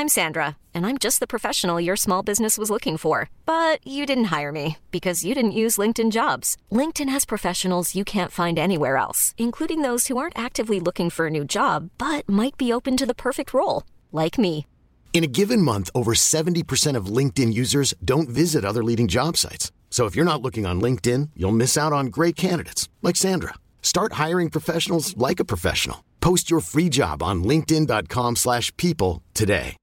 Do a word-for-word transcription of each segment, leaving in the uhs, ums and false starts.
I'm Sandra, and I'm just the professional your small business was looking for. But you didn't hire me because you didn't use LinkedIn Jobs. LinkedIn has professionals you can't find anywhere else, including those who aren't actively looking for a new job, but might be open to the perfect role, like me. In a given month, over seventy percent of LinkedIn users don't visit other leading job sites. So if you're not looking on LinkedIn, you'll miss out on great candidates like Sandra. Start hiring professionals like a professional. Post your free job on linkedin.com slash people today.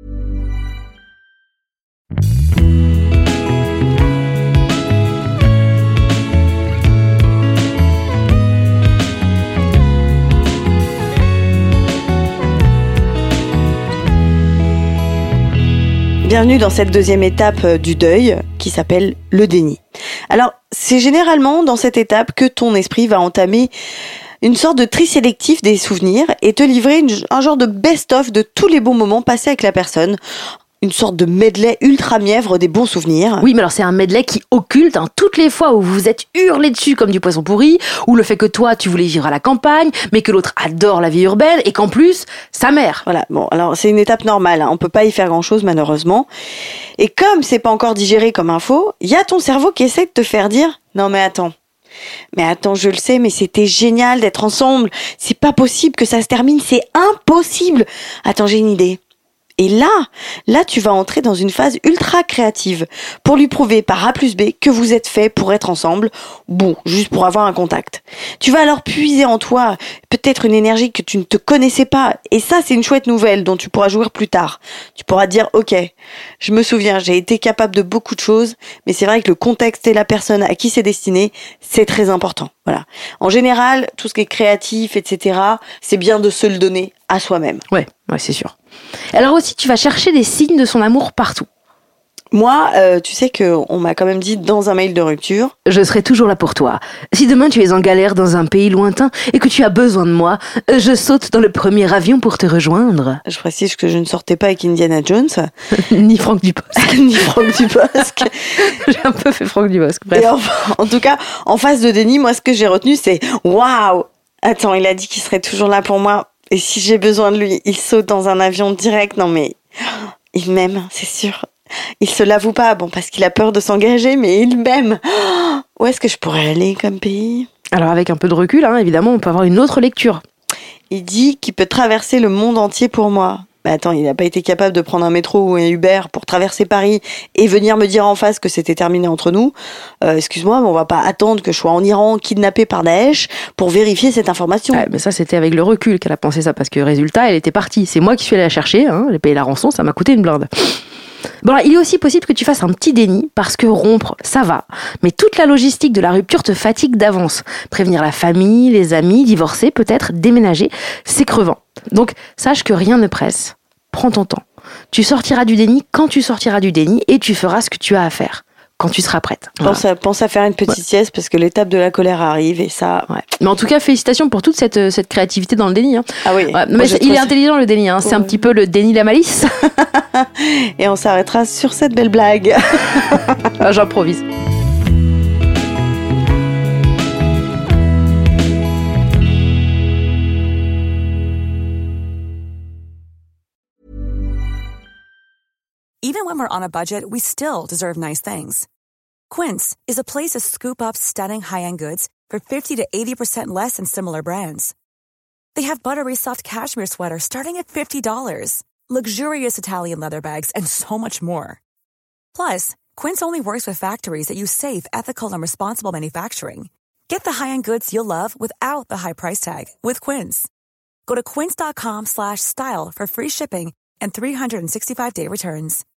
Bienvenue dans cette deuxième étape du deuil qui s'appelle le déni. Alors, c'est généralement dans cette étape que ton esprit va entamer une sorte de tri sélectif des souvenirs et te livrer une, un genre de best-of de tous les bons moments passés avec la personne. Une sorte de medley ultra mièvre des bons souvenirs. Oui, mais alors c'est un medley qui occulte hein, toutes les fois où vous vous êtes hurlé dessus comme du poisson pourri, ou le fait que toi, tu voulais vivre à la campagne, mais que l'autre adore la vie urbaine, et qu'en plus, sa mère. Voilà, bon, alors c'est une étape normale, hein, on peut pas y faire grand-chose malheureusement. Et comme c'est pas encore digéré comme info, il y a ton cerveau qui essaie de te faire dire « Non mais attends, mais attends, je le sais, mais c'était génial d'être ensemble, c'est pas possible que ça se termine, c'est impossible. Attends, j'ai une idée. » Et là, là, tu vas entrer dans une phase ultra créative pour lui prouver par A plus B que vous êtes fait pour être ensemble, bon, juste pour avoir un contact. Tu vas alors puiser en toi peut-être une énergie que tu ne te connaissais pas. Et ça, c'est une chouette nouvelle dont tu pourras jouir plus tard. Tu pourras dire, ok, je me souviens, j'ai été capable de beaucoup de choses, mais c'est vrai que le contexte et la personne à qui c'est destiné, c'est très important. Voilà. En général, tout ce qui est créatif, et cetera, c'est bien de se le donner à soi-même. Ouais, ouais, c'est sûr. Alors aussi, tu vas chercher des signes de son amour partout. Moi, euh, tu sais qu'on m'a quand même dit dans un mail de rupture... Je serai toujours là pour toi. Si demain tu es en galère dans un pays lointain et que tu as besoin de moi, je saute dans le premier avion pour te rejoindre. Je précise que je ne sortais pas avec Indiana Jones. Ni Franck Dubosc. Ni Franck Dubosc. J'ai un peu fait Franck Dubosc, bref. Et en, en tout cas, en phase de déni, moi, ce que j'ai retenu, c'est « Waouh ! Attends, il a dit qu'il serait toujours là pour moi. Et si j'ai besoin de lui, il saute dans un avion direct. Non mais, il m'aime, c'est sûr. Il se l'avoue pas, bon, parce qu'il a peur de s'engager, mais il m'aime. Où est-ce que je pourrais aller comme pays ? Alors avec un peu de recul, hein, évidemment, on peut avoir une autre lecture. Il dit qu'il peut traverser le monde entier pour moi. Mais attends, il n'a pas été capable de prendre un métro ou un Uber pour traverser Paris et venir me dire en face que c'était terminé entre nous. Euh, excuse-moi, mais on va pas attendre que je sois en Iran kidnappée par Daesh pour vérifier cette information. Ouais, mais ça, c'était avec le recul qu'elle a pensé ça, parce que résultat, elle était partie. C'est moi qui suis allée la chercher, hein, j'ai payé la rançon, ça m'a coûté une blinde. Bon, alors, il est aussi possible que tu fasses un petit déni, parce que rompre, ça va. Mais toute la logistique de la rupture te fatigue d'avance. Prévenir la famille, les amis, divorcer, peut-être, déménager, c'est crevant. Donc, sache que rien ne presse. Prends ton temps. Tu sortiras du déni quand tu sortiras du déni et tu feras ce que tu as à faire quand tu seras prête. Voilà. Pense, à, pense à faire une petite ouais. sieste parce que l'étape de la colère arrive et ça... Ouais. Mais en tout cas, félicitations pour toute cette, cette créativité dans le déni. Hein. Ah oui. Ouais. Mais il est intelligent le déni. Hein. C'est ouais. un petit peu le déni de la malice. Et on s'arrêtera sur cette belle blague. Ah, j'improvise. Even when we're on a budget, we still deserve nice things. Quince is a place to scoop up stunning high-end goods for fifty to eighty percent less than similar brands. They have buttery soft cashmere sweaters starting at fifty dollars, luxurious Italian leather bags, and so much more. Plus, Quince only works with factories that use safe, ethical, and responsible manufacturing. Get the high-end goods you'll love without the high price tag with Quince. Go to quince.com slash style for free shipping and three sixty-five day returns.